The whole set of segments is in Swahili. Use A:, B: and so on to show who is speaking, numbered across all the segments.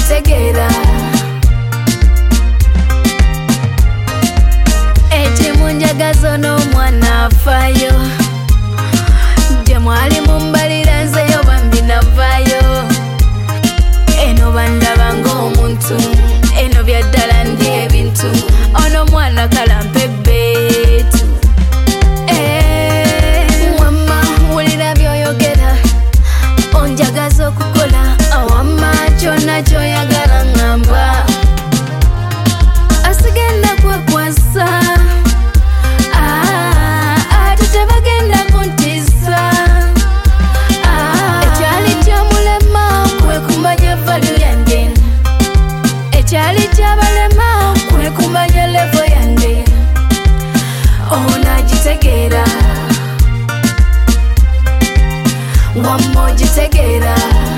A: gitegera ekimunjagazo n'omwana afayo gye mwali mumbalira nzeyo bambi navayo eno bandaba ng'omuntu eno byaddala ndi ebintu ono mwana kalampe bbeetu wamma wulira byoyogera onjagaza okukola awamma kyonna kyoyagala ngamba asigenda kwekwasa ate tebagenda kuntisa ekyali kyamulema kwekumanya valu yange ekyali kyabalema kwekumanya levo yange ono agitegeera wamma ogitegeera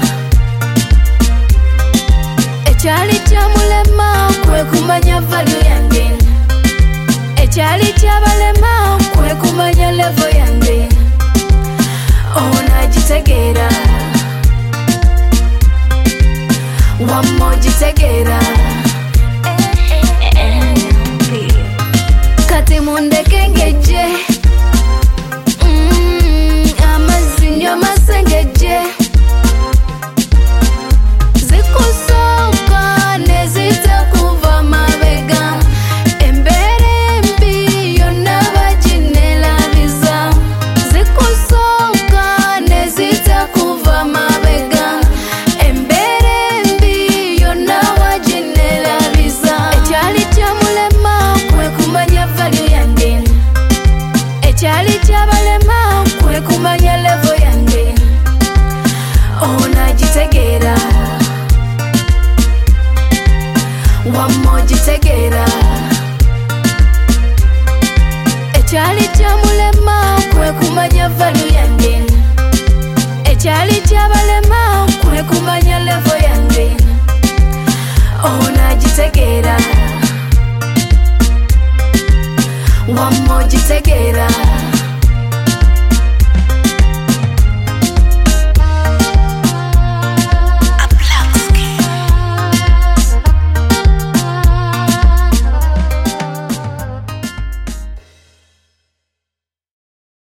A: ekyali kyamulema kwekumanya valu yange ekyali kyabalema kwekumanya levo yange ono agitegeera wamma ogitegeera kati mundeke ngejje amazzi nnyo masengejje zikusooka ne zitakuva mabega embeera embi yonna bagineerabiza zikusooka ne zitakuva mabega embeera embi yonna wagineerabiza ekyali kyamulema kwekumanya valu yange ekyali kyabalema kwekumanya levo yange ono agitegeera wamma ogitegeera ekyali kyamulema kwekumanya valu yange ekyali kyabalema kwekumanya levo yange ono agitegeera wamma ogitegeera